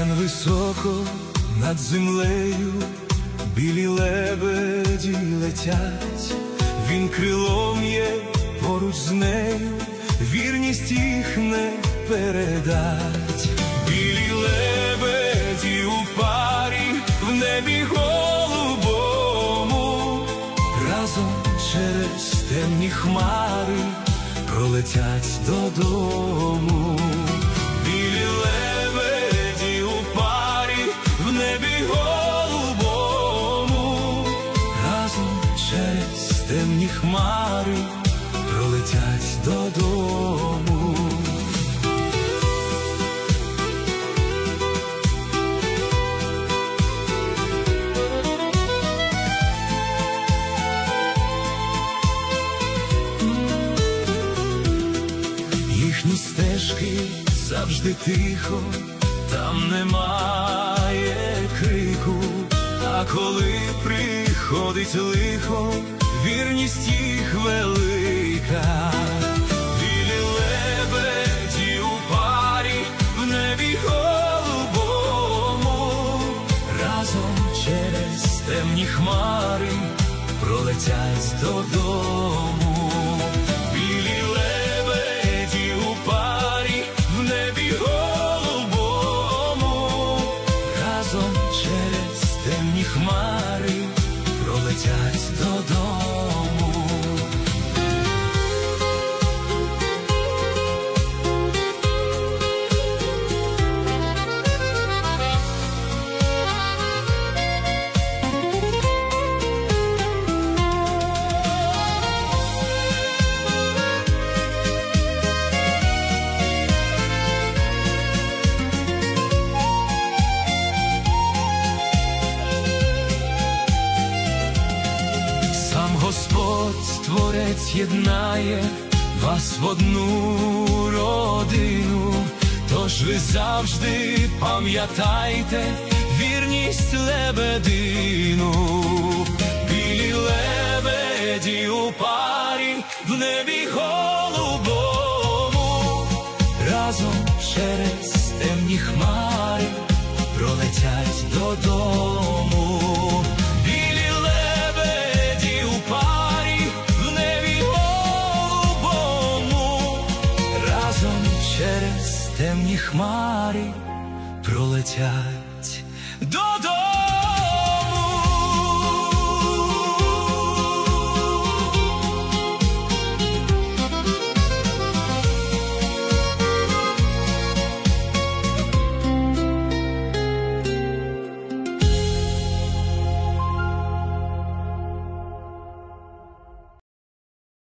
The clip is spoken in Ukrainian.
Високо над землею білі лебеді летять, він крилом є поруч з нею, вірність їх не передать. Білі лебеді у парі в небі голубому, разом через темні хмари пролетять додому. Білі лебеді у парі в небі голубому, разом через темні хмари пролетять додому. Їхні стежки завжди тихо, там немає крику, а коли приходить лихо, вірність їх велика. Білі лебеді у парі в небі голубому, разом через темні хмари пролетять додому. Білі лебеді у парі в небі голубому, разом через темні хмари пролетять додому. Господь, Творець, єднає вас в одну родину, тож ви завжди пам'ятайте вірність лебедину. Білі лебеді у парі в небі голубому, разом через темні хмари пролетять додому. Через темні хмари пролетять додому.